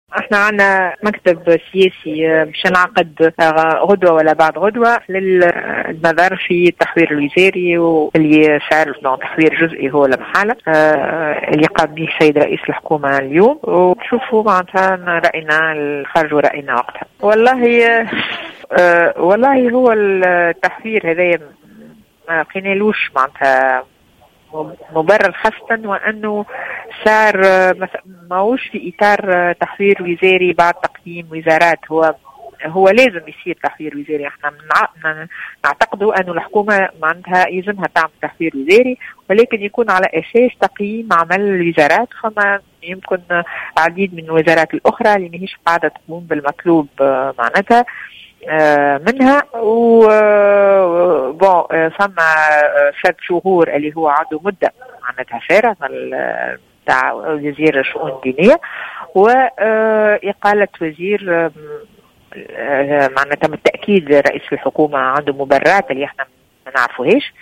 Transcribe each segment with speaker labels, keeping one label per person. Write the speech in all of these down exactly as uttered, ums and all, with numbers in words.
Speaker 1: احنا عنا مكتب سياسي باش نعقد غدوة ولا بعد غدوة للنظر في التحوير الوزاري، واللي صار تحوير جزئي هو المحالة اللي قام به السيد رئيس الحكومة اليوم، وتشوفوا معناتها رأينا الخرج ورأينا وقتها. والله أه والله هو التحوير هذا ما لقينالوش معناتها مبرر، خاصة وأنه صار ماهوش في إطار تحوير وزاري بعد تقييم وزارات. هو هو لازم يصير تحوير وزاري. احنا نعتقدوا أنه الحكومة معناتها يلزمها تعمل تحوير وزاري، ولكن يكون على أساس تقييم عمل الوزارات. فما يمكن عديد من الوزارات الأخرى اللي ماهيش قاعدة تقوم بالمطلوب معناتها منها. و بون فما ست شهور اللي هو عنده مدة معناتها فارغة تاع وزير الشؤون الدينية، وإقالة وزير معناتها بالتأكيد رئيس الحكومة عنده مبررات اللي احنا ما نعرفوهاش،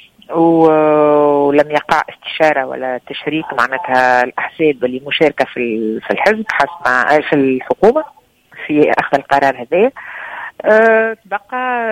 Speaker 1: ولم يقع استشارة ولا تشريك معناتها الأحزاب اللي مشاركة في في الحزب حسب في الحكومة في أخذ القرار هذا. أه بقى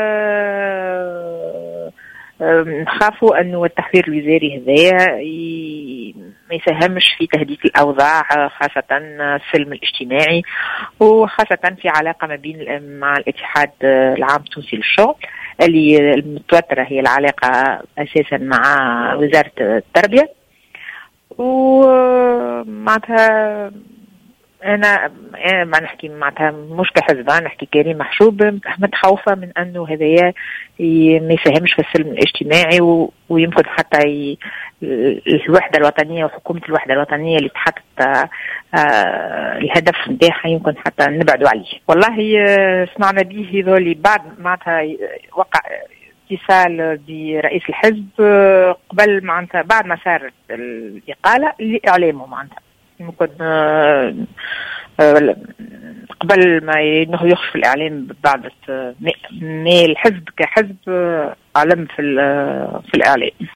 Speaker 1: أه نخافوا أنه التحوير الوزاري هذايا ما يساهمش في تهدئة الأوضاع، خاصة السلم الاجتماعي، وخاصة في علاقة ما بين مع الاتحاد العام التونسي للشغل اللي المتوترة هي العلاقة أساسا مع وزارة التربية. ومعناتها أنا ما نحكي معناتها مش كحزبان، نحكي كريم محشوب، متخوفة من أنه هذايا ما يساهمش في السلم الاجتماعي، ويمكن حتى ي... الوحدة الوطنية وحكومة الوحدة الوطنية اللي تحط آه الهدف نتاعها يمكن حتى نبعدوا عليه. والله سمعنا به ذولي بعد معناتها وقع اتصال برئيس الحزب قبل معناتها بعد ما صارت الإقالة لإعلامه معناتها يمكن آه آه قبل ما انه يخشف الاعلام بعد ما الحزب كحزب علم في في الاعلام.